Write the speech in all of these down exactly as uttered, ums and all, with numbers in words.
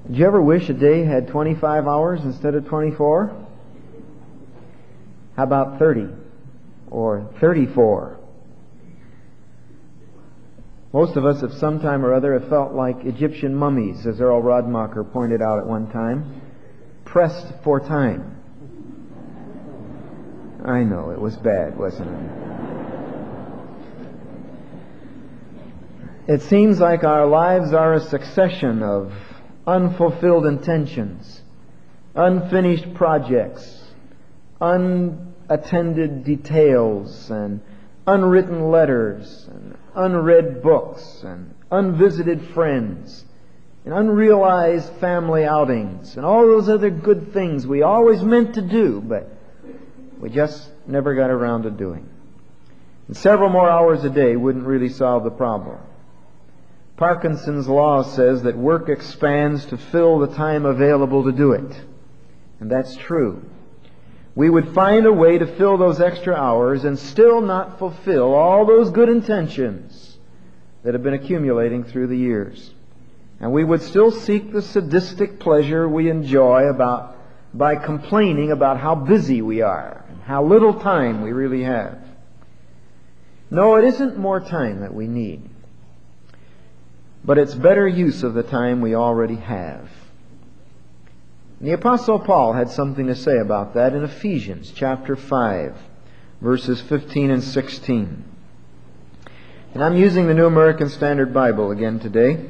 Did you ever wish a day had twenty-five hours instead of twenty-four? How about thirty or thirty-four? Most of us, at some time or other, have felt like Egyptian mummies, as Earl Rodmacher pointed out at one time, pressed for time. I know, it was bad, wasn't it? It seems like our lives are a succession of unfulfilled intentions, unfinished projects, unattended details, and unwritten letters, and unread books, and unvisited friends, and unrealized family outings, and all those other good things we always meant to do, but we just never got around to doing. And several more hours a day wouldn't really solve the problem. Parkinson's law says that work expands to fill the time available to do it. And that's true. We would find a way to fill those extra hours and still not fulfill all those good intentions that have been accumulating through the years. And we would still seek the sadistic pleasure we enjoy about by complaining about how busy we are and how little time we really have. No, it isn't more time that we need, but it's better use of the time we already have. The Apostle Paul had something to say about that in Ephesians chapter five, verses fifteen and sixteen. And I'm using the New American Standard Bible again today.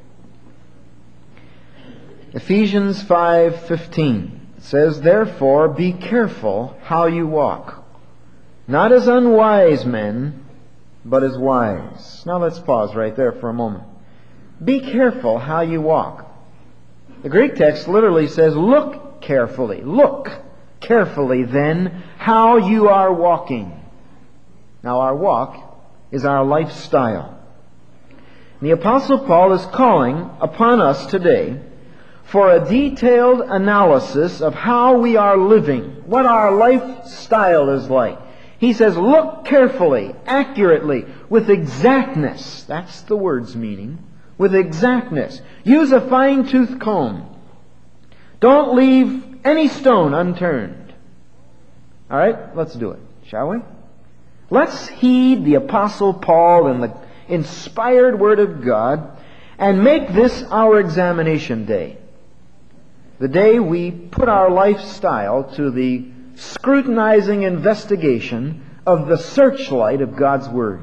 Ephesians five fifteen says, "Therefore be careful how you walk, not as unwise men, but as wise." Now let's pause right there for a moment. Be careful how you walk. The Greek text literally says, look carefully. Look carefully then how you are walking. Now our walk is our lifestyle. The Apostle Paul is calling upon us today for a detailed analysis of how we are living, what our lifestyle is like. He says, look carefully, accurately, with exactness. That's the word's meaning. With exactness. Use a fine-tooth comb. Don't leave any stone unturned. All right, let's do it, shall we? Let's heed the Apostle Paul and the inspired Word of God and make this our examination day. The day we put our lifestyle to the scrutinizing investigation of the searchlight of God's Word.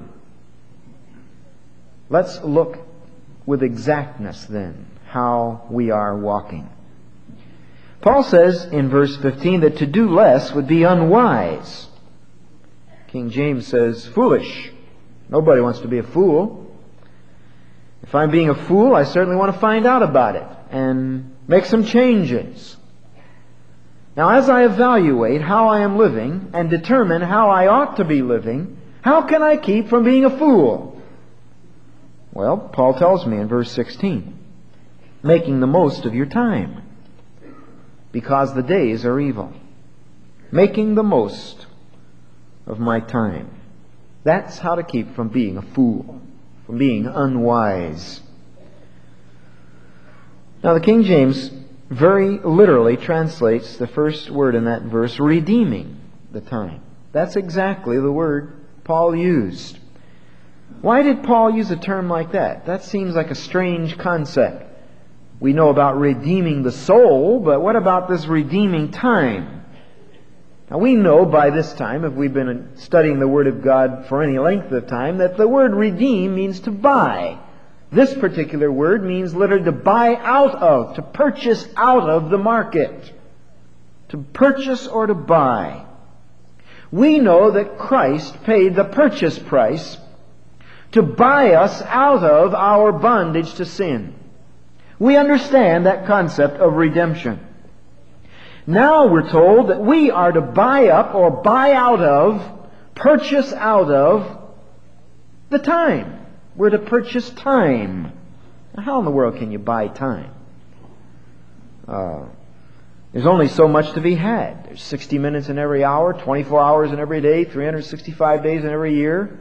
Let's look with exactness then how we are walking. Paul says in verse fifteen that to do less would be unwise. King James says foolish. Nobody wants to be a fool. If I'm being a fool, I certainly want to find out about it and make some changes. Now, as I evaluate how I am living and determine how I ought to be living, how can I keep from being a fool? Well, Paul tells me in verse sixteen, making the most of your time, because the days are evil. Making the most of my time. That's how to keep from being a fool, from being unwise. Now, the King James very literally translates the first word in that verse, redeeming the time. That's exactly the word Paul used. Why did Paul use a term like that? That seems like a strange concept. We know about redeeming the soul, but what about this redeeming time? Now we know by this time, if we've been studying the Word of God for any length of time, that the word redeem means to buy. This particular word means literally to buy out of, to purchase out of the market. To purchase or to buy. We know that Christ paid the purchase price to buy us out of our bondage to sin. We understand that concept of redemption. Now we're told that we are to buy up or buy out of, purchase out of the time. We're to purchase time. Now, how in the world can you buy time? Uh, there's only so much to be had. There's sixty minutes in every hour, twenty-four hours in every day, three hundred sixty-five days in every year.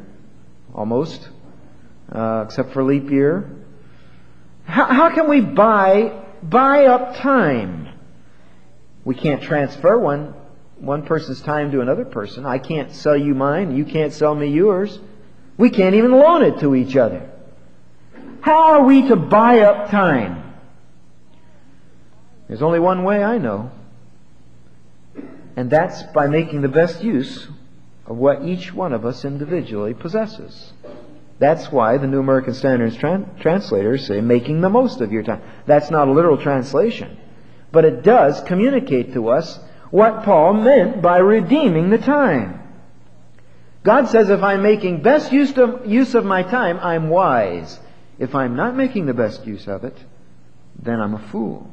Almost. Uh, except for leap year. How, how can we buy buy up time. We can't transfer one, one person's time to another person. I can't sell you mine. You can't sell me yours. We can't even loan it to each other. How are we to buy up time? There's only one way I know. And that's by making the best use of what each one of us individually possesses. That's why the New American Standard tran- translators say making the most of your time. That's not a literal translation. But it does communicate to us what Paul meant by redeeming the time. God says if I'm making best use of, use of my time, I'm wise. If I'm not making the best use of it, then I'm a fool.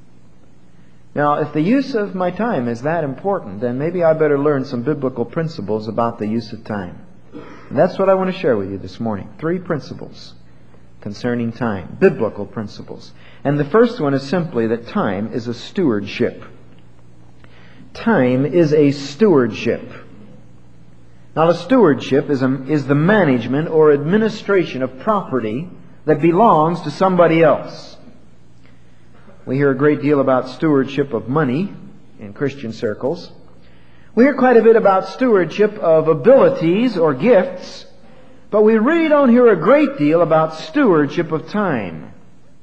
Now, if the use of my time is that important, then maybe I better learn some biblical principles about the use of time. And that's what I want to share with you this morning. Three principles concerning time. Biblical principles. And the first one is simply that time is a stewardship. Time is a stewardship. Now, a stewardship is, a, is the management or administration of property that belongs to somebody else. We hear a great deal about stewardship of money in Christian circles. We hear quite a bit about stewardship of abilities or gifts, but we really don't hear a great deal about stewardship of time.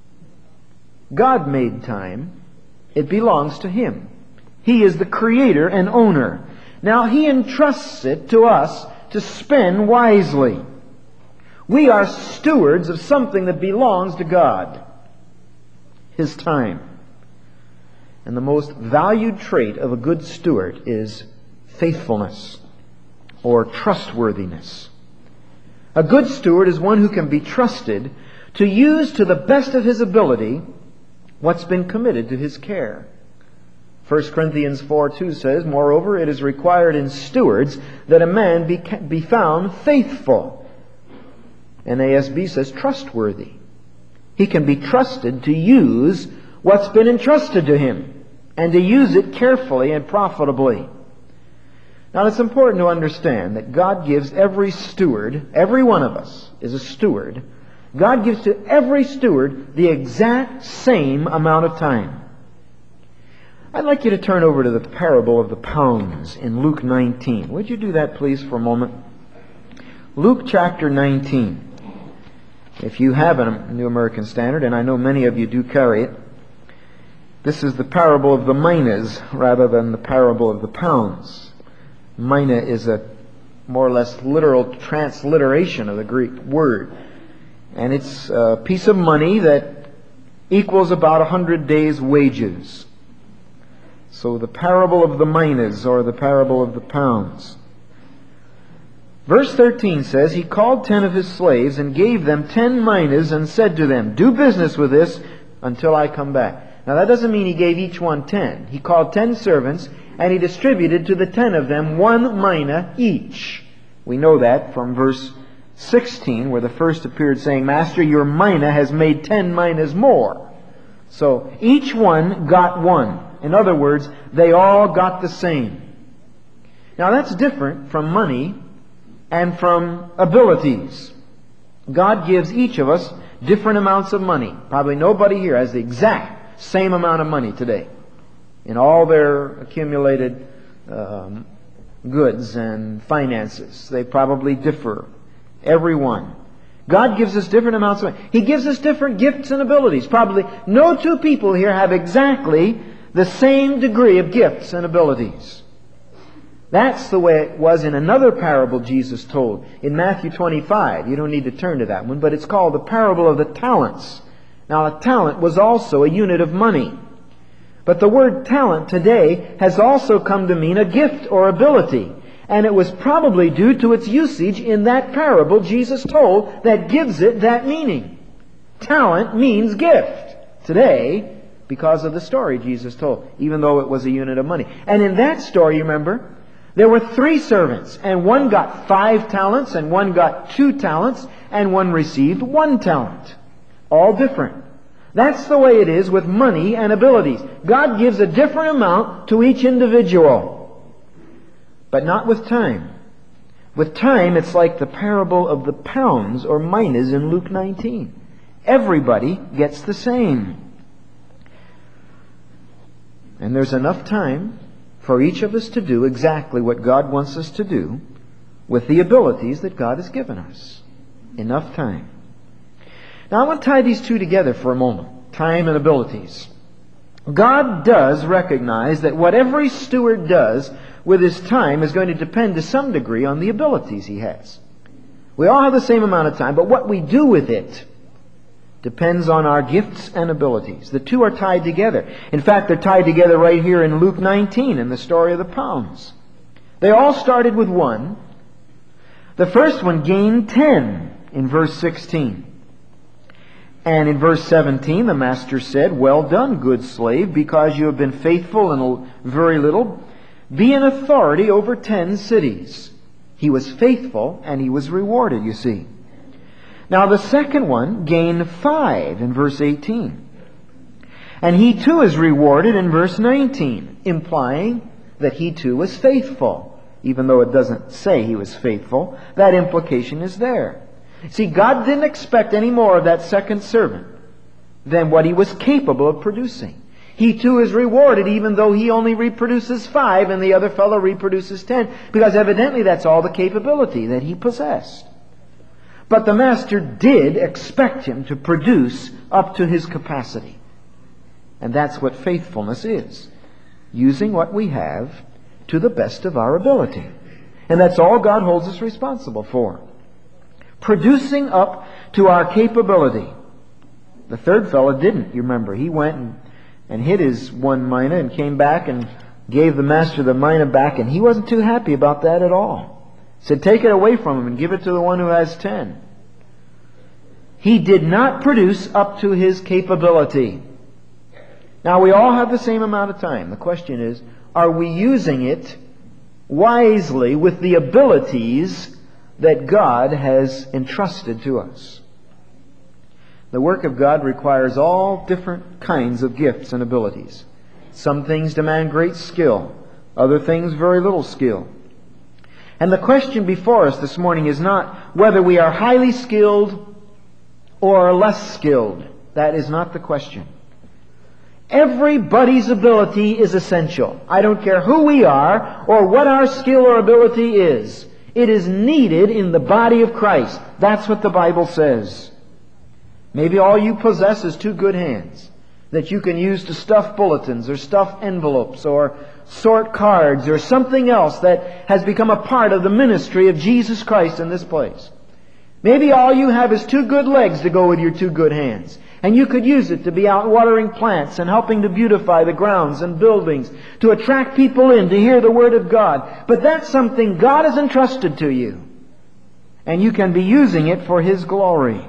God made time. It belongs to Him. He is the creator and owner. Now, He entrusts it to us to spend wisely. We are stewards of something that belongs to God. His time. And the most valued trait of a good steward is faithfulness or trustworthiness. A good steward is one who can be trusted to use to the best of his ability what's been committed to his care. First Corinthians four two says, "Moreover, it is required in stewards that a man be, be found faithful." N A S B says trustworthy. He can be trusted to use what's been entrusted to him and to use it carefully and profitably. Now, it's important to understand that God gives every steward, every one of us is a steward, God gives to every steward the exact same amount of time. I'd like you to turn over to the parable of the pounds in Luke nineteen. Would you do that, please, for a moment? Luke chapter nineteen. If you have a New American Standard, and I know many of you do carry it, this is the parable of the minas rather than the parable of the pounds. Mina is a more or less literal transliteration of the Greek word. And it's a piece of money that equals about a hundred days' wages. So the parable of the minas, or the parable of the pounds. Verse thirteen says, "He called ten of his slaves and gave them ten minas and said to them, 'Do business with this until I come back.'" Now that doesn't mean he gave each one ten. He called ten servants and he distributed to the ten of them one mina each. We know that from verse sixteen, where the first appeared saying, "Master, your mina has made ten minas more." So each one got one. In other words, they all got the same. Now that's different from money and from abilities. God gives each of us different amounts of money. Probably nobody here has the exact same amount of money today in all their accumulated um, goods and finances. They probably differ. Everyone. God gives us different amounts of money. He gives us different gifts and abilities. Probably no two people here have exactly the same degree of gifts and abilities. That's the way it was in another parable Jesus told in Matthew twenty-five. You don't need to turn to that one, but it's called the parable of the talents. Now, a talent was also a unit of money. But the word talent today has also come to mean a gift or ability. And it was probably due to its usage in that parable Jesus told that gives it that meaning. Talent means gift today because of the story Jesus told, even though it was a unit of money. And in that story, you remember, there were three servants, and one got five talents, and one got two talents, and one received one talent. All different. That's the way it is with money and abilities. God gives a different amount to each individual. But not with time. With time, it's like the parable of the pounds or minas in Luke nineteen. Everybody gets the same. And there's enough time for each of us to do exactly what God wants us to do with the abilities that God has given us. Enough time. Now I want to tie these two together for a moment. Time and abilities. God does recognize that what every steward does with his time is going to depend to some degree on the abilities he has. We all have the same amount of time, but what we do with it depends on our gifts and abilities. The two are tied together. In fact, they're tied together right here in Luke nineteen in the story of the pounds. They all started with one. The first one gained ten in verse sixteen. And in verse seventeen, the master said, "Well done, good slave, because you have been faithful in a very little. Be an authority over ten cities." He was faithful and he was rewarded, you see. Now the second one gained five in verse eighteen. And he too is rewarded in verse nineteen, implying that he too was faithful. Even though it doesn't say he was faithful, that implication is there. See, God didn't expect any more of that second servant than what he was capable of producing. He too is rewarded even though he only reproduces five and the other fellow reproduces ten, because evidently that's all the capability that he possessed. But the master did expect him to produce up to his capacity. And that's what faithfulness is. Using what we have to the best of our ability. And that's all God holds us responsible for. Producing up to our capability. The third fellow didn't, you remember. He went and, and hid his one mina and came back and gave the master the mina back, and he wasn't too happy about that at all. He said, "Take it away from him and give it to the one who has ten." He did not produce up to his capability. Now we all have the same amount of time. The question is, are we using it wisely with the abilities that God has entrusted to us? The work of God requires all different kinds of gifts and abilities. Some things demand great skill. Other things very little skill. And the question before us this morning is not whether we are highly skilled or less skilled. That is not the question. Everybody's ability is essential. I don't care who we are or what our skill or ability is. It is needed in the body of Christ. That's what the Bible says. Maybe all you possess is two good hands that you can use to stuff bulletins or stuff envelopes or sort cards or something else that has become a part of the ministry of Jesus Christ in this place. Maybe all you have is two good legs to go with your two good hands. And you could use it to be out watering plants and helping to beautify the grounds and buildings, to attract people in to hear the Word of God. But that's something God has entrusted to you. And you can be using it for His glory.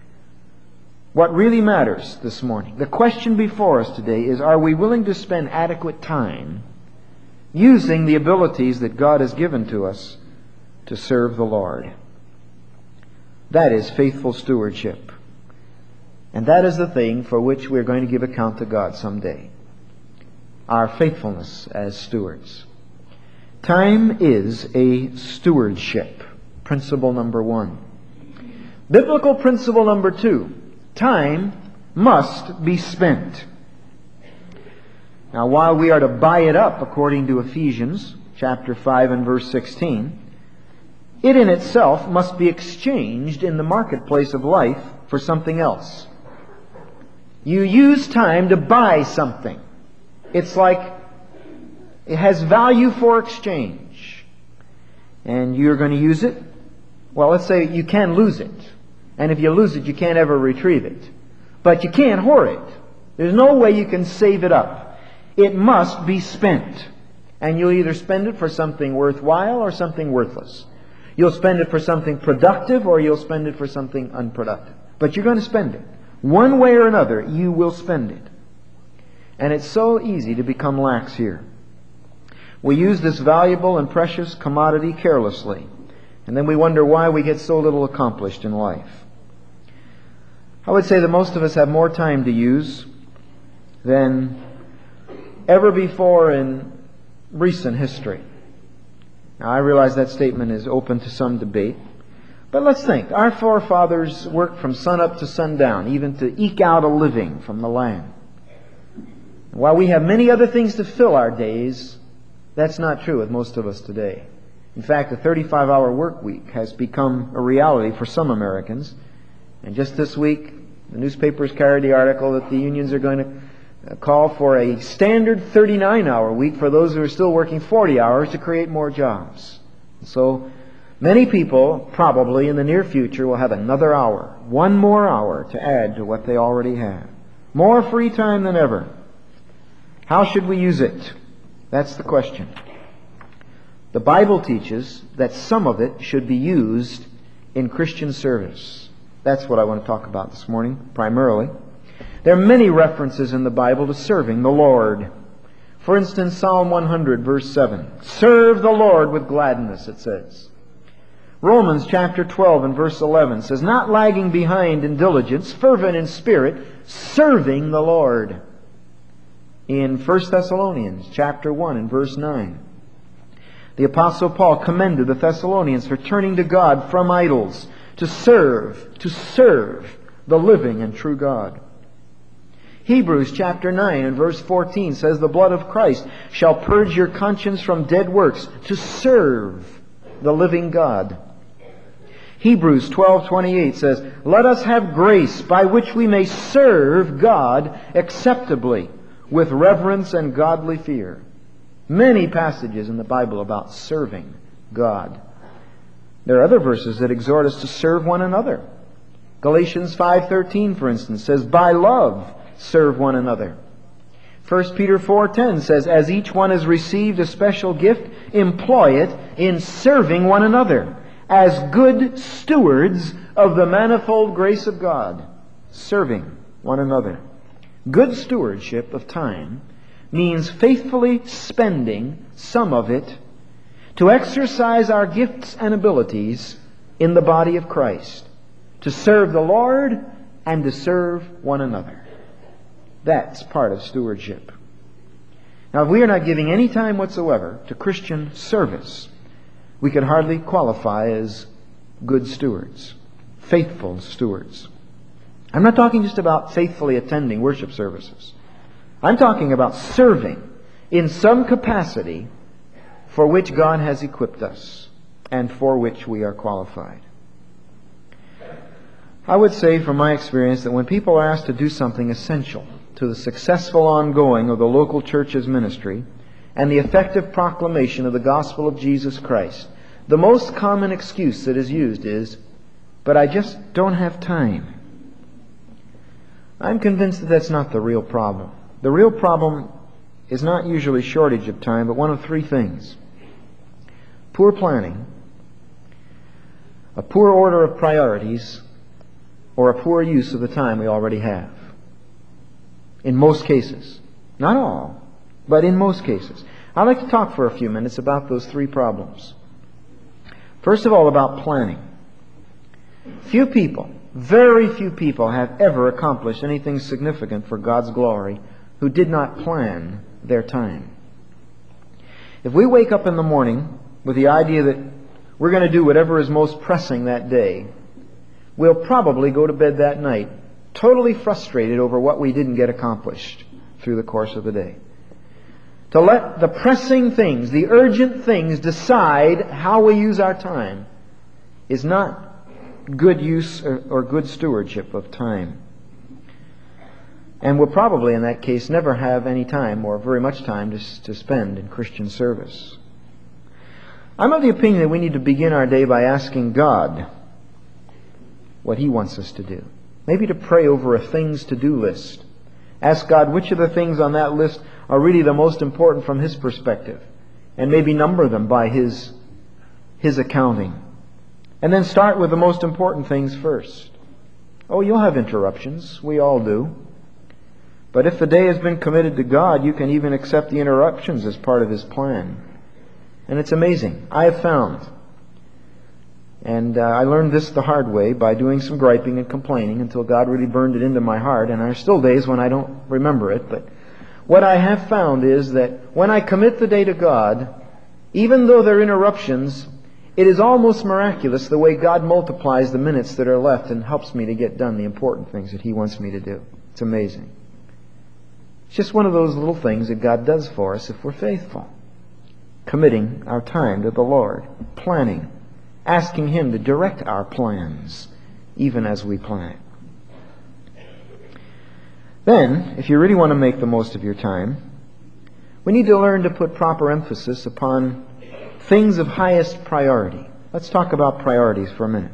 What really matters this morning, the question before us today is, are we willing to spend adequate time using the abilities that God has given to us to serve the Lord? That is faithful stewardship. And that is the thing for which we're going to give account to God someday. Our faithfulness as stewards. Time is a stewardship. Principle number one. Biblical principle number two. Time must be spent. Now, while we are to buy it up according to Ephesians chapter five and verse sixteen, it in itself must be exchanged in the marketplace of life for something else. You use time to buy something. It's like it has value for exchange. And you're going to use it. Well, let's say you can lose it. And if you lose it, you can't ever retrieve it. But you can't hoard it. There's no way you can save it up. It must be spent. And you'll either spend it for something worthwhile or something worthless. You'll spend it for something productive or you'll spend it for something unproductive. But you're going to spend it. One way or another, you will spend it. And it's so easy to become lax here. We use this valuable and precious commodity carelessly. And then we wonder why we get so little accomplished in life. I would say that most of us have more time to use than ever before in recent history. Now, I realize that statement is open to some debate. But let's think. Our forefathers worked from sun up to sundown, even to eke out a living from the land. While we have many other things to fill our days, that's not true with most of us today. In fact, a thirty-five hour work week has become a reality for some Americans. And just this week, the newspapers carried the article that the unions are going to call for a standard thirty-nine hour week for those who are still working forty hours to create more jobs. So many people probably in the near future will have another hour, one more hour to add to what they already have. More free time than ever. How should we use it? That's the question. The Bible teaches that some of it should be used in Christian service. That's what I want to talk about this morning, primarily. There are many references in the Bible to serving the Lord. For instance, Psalm one hundred, verse seven. Serve the Lord with gladness, it says. Romans chapter twelve and verse eleven says, not lagging behind in diligence, fervent in spirit, serving the Lord. In First Thessalonians chapter one and verse nine, the Apostle Paul commended the Thessalonians for turning to God from idols to serve, to serve the living and true God. Hebrews chapter nine and verse fourteen says, the blood of Christ shall purge your conscience from dead works to serve the living God. Hebrews twelve twenty-eight says, let us have grace by which we may serve God acceptably with reverence and godly fear. Many passages in the Bible about serving God. There are other verses that exhort us to serve one another. Galatians five thirteen, for instance, says, by love serve one another. First Peter four ten says, as each one has received a special gift, employ it in serving one another as good stewards of the manifold grace of God. Serving one another. Good stewardship of time means faithfully spending some of it to exercise our gifts and abilities in the body of Christ, to serve the Lord and to serve one another. That's part of stewardship. Now, if we are not giving any time whatsoever to Christian service, we could hardly qualify as good stewards, faithful stewards. I'm not talking just about faithfully attending worship services. I'm talking about serving in some capacity for which God has equipped us and for which we are qualified. I would say from my experience that when people are asked to do something essential to the successful ongoing of the local church's ministry and the effective proclamation of the gospel of Jesus Christ, the most common excuse that is used is, but I just don't have time. I'm convinced that that's not the real problem. The real problem is not usually shortage of time, but one of three things. Poor planning, a poor order of priorities, or a poor use of the time we already have. In most cases. Not all, but in most cases. I'd like to talk for a few minutes about those three problems. First of all, about planning. Few people, very few people have ever accomplished anything significant for God's glory who did not plan their time. If we wake up in the morning with the idea that we're going to do whatever is most pressing that day, we'll probably go to bed that night totally frustrated over what we didn't get accomplished through the course of the day. To let the pressing things, the urgent things, decide how we use our time is not good use or, or good stewardship of time. And we'll probably, in that case, never have any time or very much time to, to spend in Christian service. I'm of the opinion that we need to begin our day by asking God what He wants us to do. Maybe to pray over a things to do list. Ask God which of the things on that list are really the most important from His perspective, and maybe number them by His, His accounting. And then start with the most important things first. Oh, you'll have interruptions. We all do. But if the day has been committed to God, you can even accept the interruptions as part of His plan. And it's amazing. I have found, and uh, I learned this the hard way by doing some griping and complaining until God really burned it into my heart. And there are still days when I don't remember it. But what I have found is that when I commit the day to God, even though there are interruptions, it is almost miraculous the way God multiplies the minutes that are left and helps me to get done the important things that He wants me to do. It's amazing. It's just one of those little things that God does for us if we're faithful. Committing our time to the Lord, planning, asking Him to direct our plans, even as we plan. Then, if you really want to make the most of your time, we need to learn to put proper emphasis upon things of highest priority. Let's talk about priorities for a minute.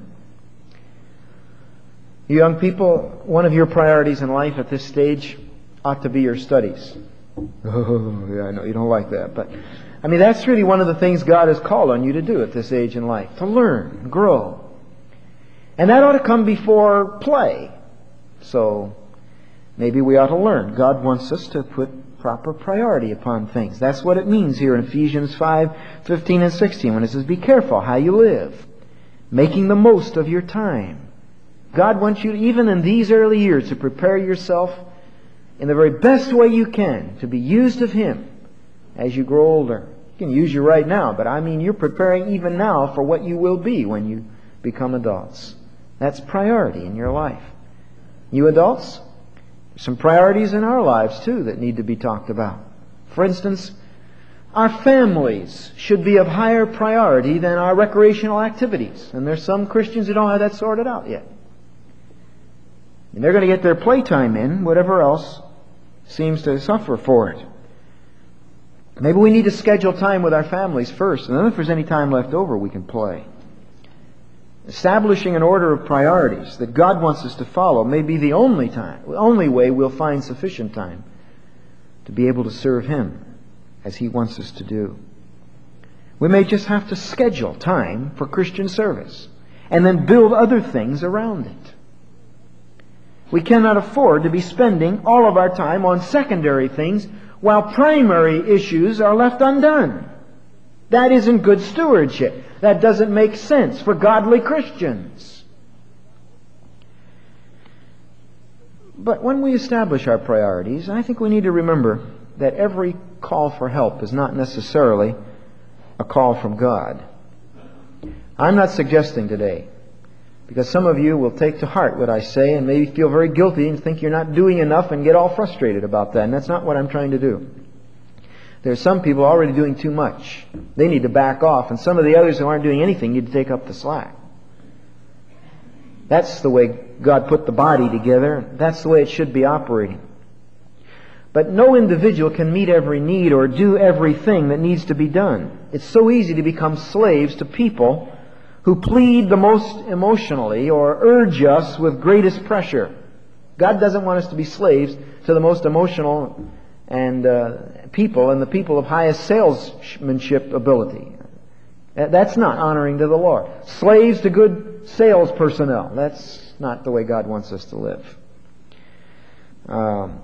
You young people, one of your priorities in life at this stage ought to be your studies. Oh, yeah, I know you don't like that, but I mean, that's really one of the things God has called on you to do at this age in life, to learn, grow. And that ought to come before play. So, maybe we ought to learn. God wants us to put proper priority upon things. That's what it means here in Ephesians five, fifteen and sixteen, when it says, be careful how you live, making the most of your time. God wants you, even in these early years, to prepare yourself in the very best way you can to be used of Him as you grow older. He can use you right now, but I mean you're preparing even now for what you will be when you become adults. That's priority in your life. You adults, there's some priorities in our lives too that need to be talked about. For instance, our families should be of higher priority than our recreational activities. And there's some Christians who don't have that sorted out yet. And they're going to get their playtime in, whatever else seems to suffer for it. Maybe we need to schedule time with our families first, and then if there's any time left over, we can play. Establishing an order of priorities that God wants us to follow may be the only time, the only way we'll find sufficient time to be able to serve Him as He wants us to do. We may just have to schedule time for Christian service and then build other things around it. We cannot afford to be spending all of our time on secondary things while primary issues are left undone. That isn't good stewardship. That doesn't make sense for godly Christians. But when we establish our priorities, I think we need to remember that every call for help is not necessarily a call from God. I'm not suggesting today, because some of you will take to heart what I say and maybe feel very guilty and think you're not doing enough and get all frustrated about that. And that's not what I'm trying to do. There's some people already doing too much. They need to back off. And some of the others who aren't doing anything need to take up the slack. That's the way God put the body together. That's the way it should be operating. But no individual can meet every need or do everything that needs to be done. It's so easy to become slaves to people who plead the most emotionally or urge us with greatest pressure. God doesn't want us to be slaves to the most emotional and uh, people and the people of highest salesmanship ability. That's not honoring to the Lord. Slaves to good sales personnel. That's not the way God wants us to live. Um,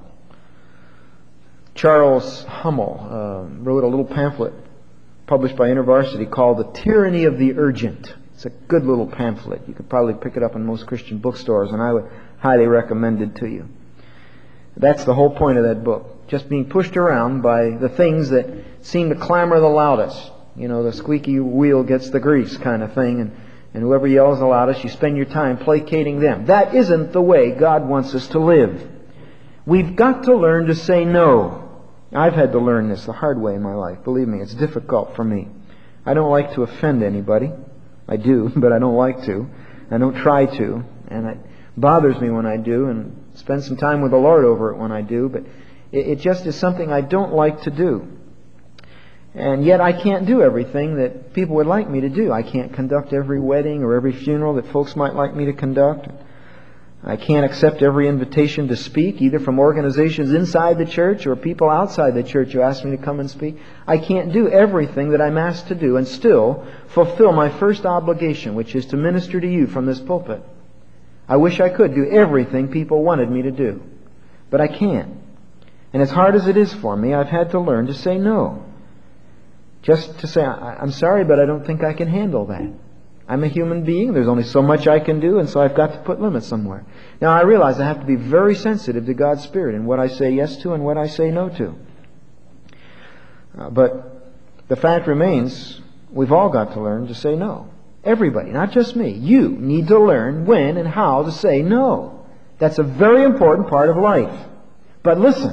Charles Hummel uh, wrote a little pamphlet published by InterVarsity called The Tyranny of the Urgent. It's a good little pamphlet. You could probably pick it up in most Christian bookstores, and I would highly recommend it to you. That's the whole point of that book. Just being pushed around by the things that seem to clamor the loudest. You know, the squeaky wheel gets the grease kind of thing, and, and whoever yells the loudest, you spend your time placating them. That isn't the way God wants us to live. We've got to learn to say no. I've had to learn this the hard way in my life. Believe me, it's difficult for me. I don't like to offend anybody. I do, but I don't like to. I don't try to. And it bothers me when I do, and spend some time with the Lord over it when I do. But it, it just is something I don't like to do. And yet I can't do everything that people would like me to do. I can't conduct every wedding or every funeral that folks might like me to conduct. I can't accept every invitation to speak, either from organizations inside the church or people outside the church who ask me to come and speak. I can't do everything that I'm asked to do and still fulfill my first obligation, which is to minister to you from this pulpit. I wish I could do everything people wanted me to do, but I can't. And as hard as it is for me, I've had to learn to say no. Just to say, I'm sorry, but I don't think I can handle that. I'm a human being. There's only so much I can do, and so I've got to put limits somewhere. Now, I realize I have to be very sensitive to God's Spirit in what I say yes to and what I say no to. Uh, but the fact remains, we've all got to learn to say no. Everybody, not just me. You need to learn when and how to say no. That's a very important part of life. But listen,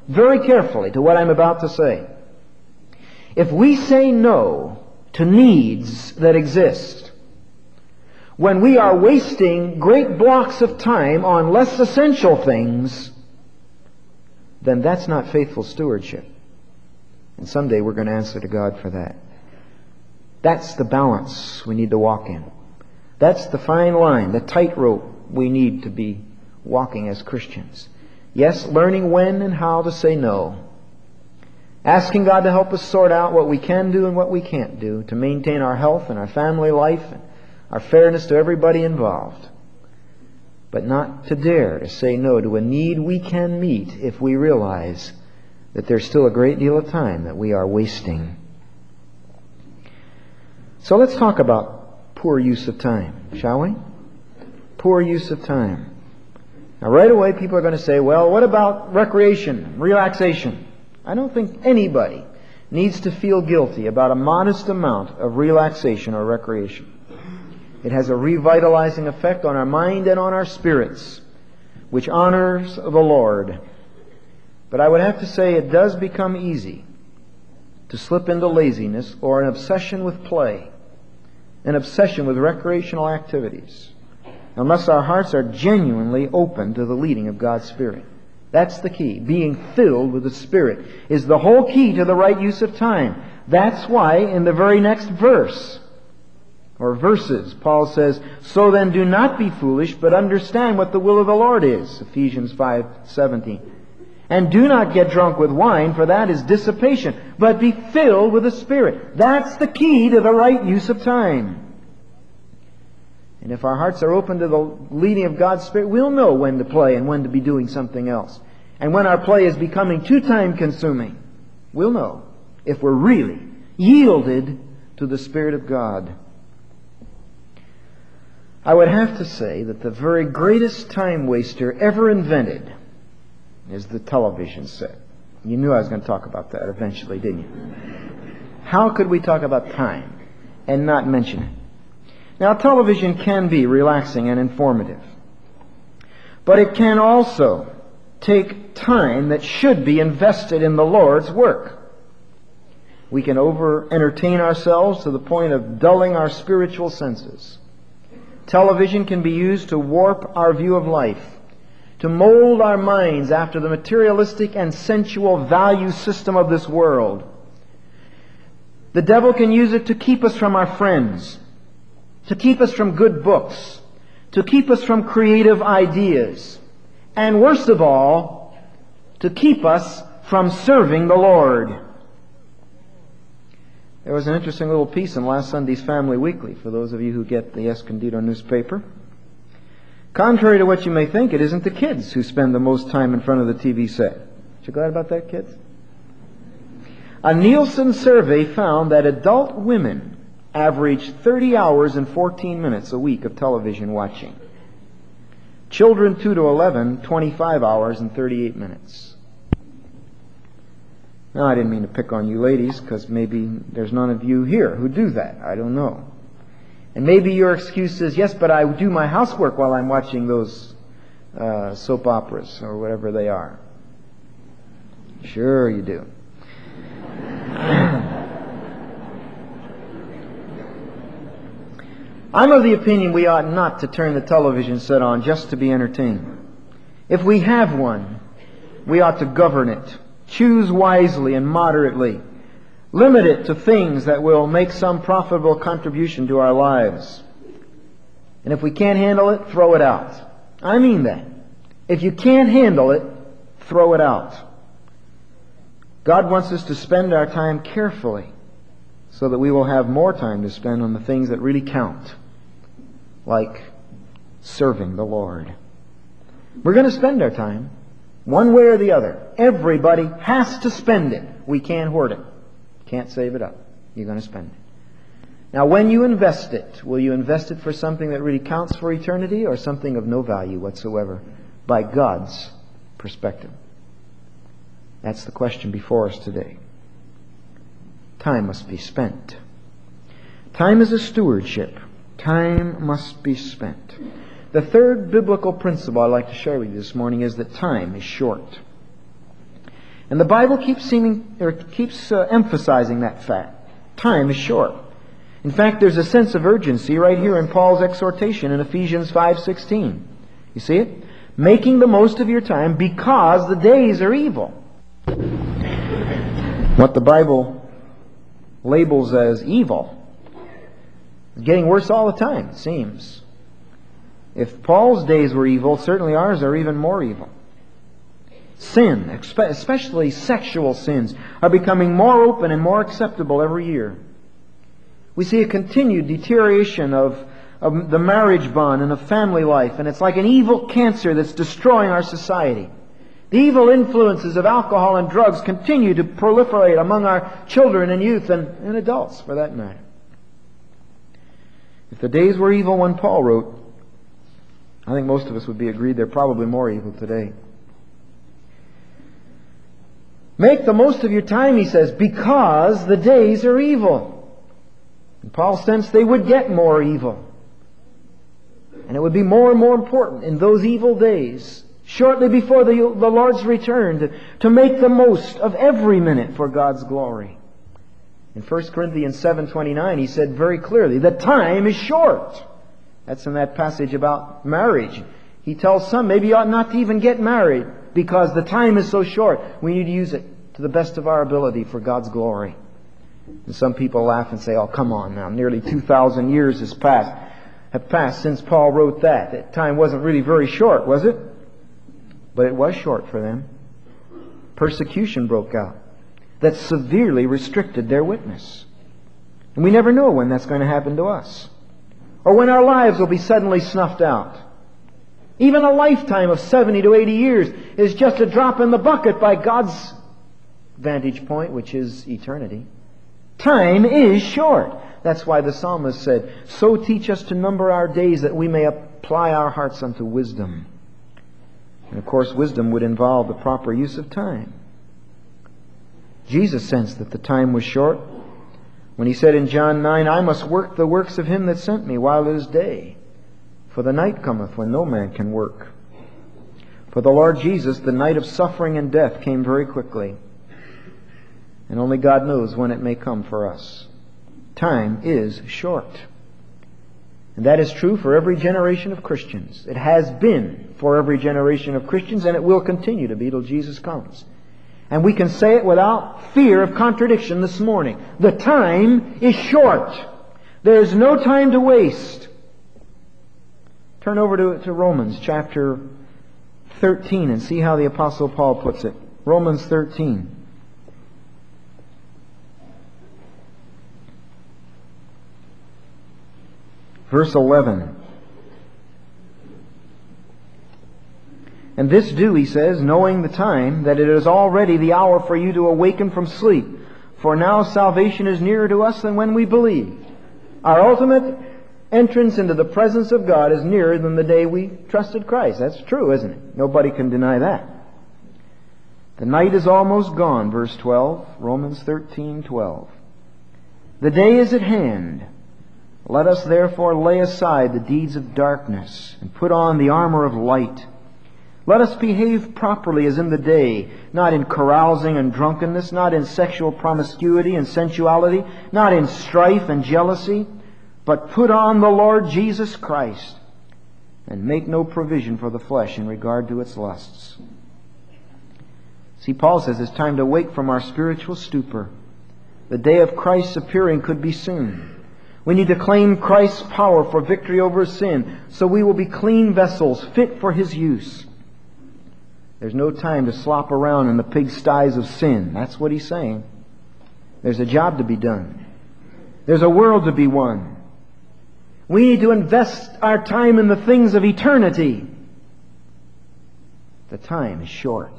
very carefully to what I'm about to say. If we say no to needs that exist, when we are wasting great blocks of time on less essential things, then that's not faithful stewardship. And someday we're going to answer to God for that. That's the balance we need to walk in. That's the fine line, the tightrope we need to be walking as Christians. Yes, learning when and how to say no. Asking God to help us sort out what we can do and what we can't do to maintain our health and our family life and our fairness to everybody involved. But not to dare to say no to a need we can meet if we realize that there's still a great deal of time that we are wasting. So let's talk about poor use of time, shall we? Poor use of time. Now right away people are going to say, well, what about recreation, relaxation? I don't think anybody needs to feel guilty about a modest amount of relaxation or recreation. It has a revitalizing effect on our mind and on our spirits, which honors the Lord. But I would have to say it does become easy to slip into laziness or an obsession with play, an obsession with recreational activities, unless our hearts are genuinely open to the leading of God's Spirit. That's the key. Being filled with the Spirit is the whole key to the right use of time. That's why in the very next verse, or verses, Paul says, so then do not be foolish, but understand what the will of the Lord is. Ephesians five seventeen. And do not get drunk with wine, for that is dissipation, but be filled with the Spirit. That's the key to the right use of time. And if our hearts are open to the leading of God's Spirit, we'll know when to play and when to be doing something else. And when our play is becoming too time-consuming, we'll know if we're really yielded to the Spirit of God. I would have to say that the very greatest time waster ever invented is the television set. You knew I was going to talk about that eventually, didn't you? How could we talk about time and not mention it? Now, television can be relaxing and informative, but it can also take time that should be invested in the Lord's work. We can over-entertain ourselves to the point of dulling our spiritual senses. Television can be used to warp our view of life, to mold our minds after the materialistic and sensual value system of this world. The devil can use it to keep us from our friends, to keep us from good books, to keep us from creative ideas, and worst of all, to keep us from serving the Lord. There was an interesting little piece in last Sunday's Family Weekly, for those of you who get the Escondido newspaper. Contrary to what you may think, it isn't the kids who spend the most time in front of the T V set. Aren't you glad about that, kids? A Nielsen survey found that adult women average thirty hours and fourteen minutes a week of television watching. Children two to eleven, twenty-five hours and thirty-eight minutes. Now, I didn't mean to pick on you ladies, because maybe there's none of you here who do that. I don't know. And maybe your excuse is, yes, but I do my housework while I'm watching those uh, soap operas or whatever they are. Sure you do. I'm of the opinion we ought not to turn the television set on just to be entertained. If we have one, we ought to govern it. Choose wisely and moderately. Limit it to things that will make some profitable contribution to our lives. And if we can't handle it, throw it out. I mean that. If you can't handle it, throw it out. God wants us to spend our time carefully so that we will have more time to spend on the things that really count, like serving the Lord. We're going to spend our time one way or the other. Everybody has to spend it. We can't hoard it. Can't save it up. You're going to spend it. Now, when you invest it, will you invest it for something that really counts for eternity or something of no value whatsoever by God's perspective? That's the question before us today. Time must be spent. Time is a stewardship. Time must be spent. The third biblical principle I'd like to share with you this morning is that time is short. And the Bible keeps seeming, or keeps uh, emphasizing that fact. Time is short. In fact, there's a sense of urgency right here in Paul's exhortation in Ephesians five sixteen. You see it? Making the most of your time because the days are evil. What the Bible labels as evil is getting worse all the time, it seems. If Paul's days were evil, certainly ours are even more evil. Sin, especially sexual sins, are becoming more open and more acceptable every year. We see a continued deterioration of, of the marriage bond and of family life, and it's like an evil cancer that's destroying our society. The evil influences of alcohol and drugs continue to proliferate among our children and youth and, and adults, for that matter. If the days were evil when Paul wrote, I think most of us would be agreed they're probably more evil today. Make the most of your time, he says, because the days are evil. In Paul's sense, they would get more evil. And it would be more and more important in those evil days, shortly before the, the Lord's return, to, to make the most of every minute for God's glory. In First Corinthians seven twenty-nine, he said very clearly, the time is short. That's in that passage about marriage. He tells some, maybe you ought not to even get married because the time is so short. We need to use it to the best of our ability for God's glory. And some people laugh and say, oh, come on now, nearly two thousand years has passed, have passed since Paul wrote that. That time wasn't really very short, was it? But it was short for them. Persecution broke out that severely restricted their witness. And we never know when that's going to happen to us, or when our lives will be suddenly snuffed out. Even a lifetime of seventy to eighty years is just a drop in the bucket by God's vantage point, which is eternity. Time is short. That's why the psalmist said, so teach us to number our days that we may apply our hearts unto wisdom. And of course, wisdom would involve the proper use of time. Jesus sensed that the time was short when he said in John nine, I must work the works of him that sent me while it is day. For the night cometh when no man can work. For the Lord Jesus, the night of suffering and death came very quickly. And only God knows when it may come for us. Time is short. And that is true for every generation of Christians. It has been for every generation of Christians, and it will continue to be till Jesus comes. And we can say it without fear of contradiction this morning. The time is short. There is no time to waste. Turn over to, to Romans chapter thirteen and see how the Apostle Paul puts it. Romans thirteen. Verse eleven. And this do, he says, knowing the time, that it is already the hour for you to awaken from sleep. For now salvation is nearer to us than when we believed. Our ultimate entrance into the presence of God is nearer than the day we trusted Christ. That's true, isn't it? Nobody can deny that. The night is almost gone, verse twelve, Romans thirteen twelve. The day is at hand. Let us therefore lay aside the deeds of darkness and put on the armor of light. Let us behave properly as in the day, not in carousing and drunkenness, not in sexual promiscuity and sensuality, not in strife and jealousy, but put on the Lord Jesus Christ and make no provision for the flesh in regard to its lusts. See, Paul says it's time to wake from our spiritual stupor. The day of Christ's appearing could be soon. We need to claim Christ's power for victory over sin, so we will be clean vessels, fit for His use. There's no time to slop around in the pigsties of sin. That's what he's saying. There's a job to be done. There's a world to be won. We need to invest our time in the things of eternity. The time is short.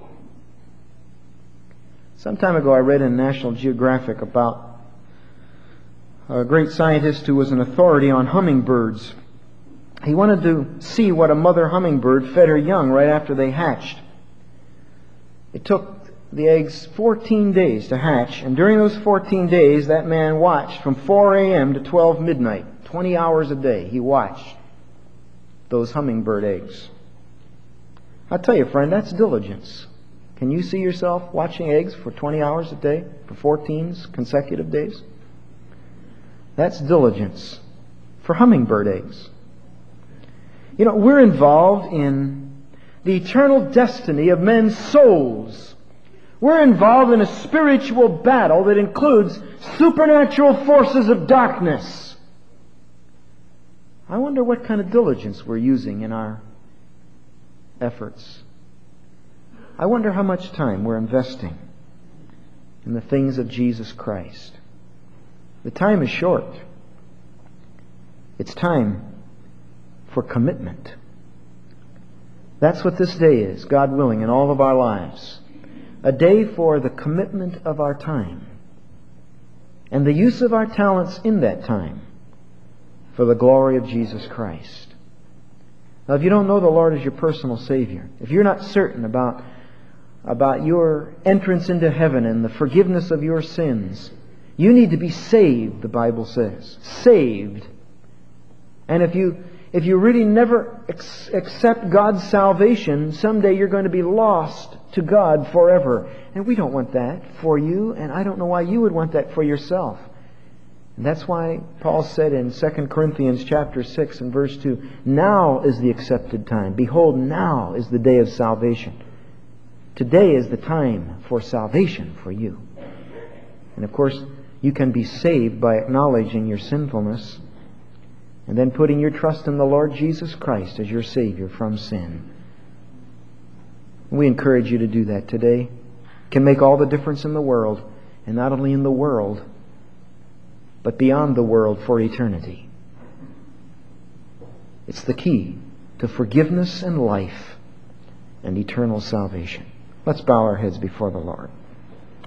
Some time ago I read in National Geographic about a great scientist who was an authority on hummingbirds. He wanted to see what a mother hummingbird fed her young right after they hatched. It took the eggs fourteen days to hatch, and during those fourteen days that man watched from four a.m. to twelve midnight. twenty hours a day he watched those hummingbird eggs. I'll tell you, friend, that's diligence. Can you see yourself watching eggs for twenty hours a day, for fourteen consecutive days? That's diligence. For hummingbird eggs. You know, we're involved in the eternal destiny of men's souls. We're involved in a spiritual battle that includes supernatural forces of darkness. I wonder what kind of diligence we're using in our efforts. I wonder how much time we're investing in the things of Jesus Christ. The time is short. It's time for commitment. That's what this day is, God willing, in all of our lives. A day for the commitment of our time and the use of our talents in that time for the glory of Jesus Christ. Now, if you don't know the Lord as your personal Savior, if you're not certain about, about your entrance into heaven and the forgiveness of your sins, you need to be saved, the Bible says. Saved. And if you if you really never ex- accept God's salvation, someday you're going to be lost to God forever. And we don't want that for you, and I don't know why you would want that for yourself. And that's why Paul said in Second Corinthians chapter six and verse two, now is the accepted time. Behold, now is the day of salvation. Today is the time for salvation for you. And of course, you can be saved by acknowledging your sinfulness and then putting your trust in the Lord Jesus Christ as your Savior from sin. We encourage you to do that today. It can make all the difference in the world, and not only in the world, but beyond the world for eternity. It's the key to forgiveness and life and eternal salvation. Let's bow our heads before the Lord.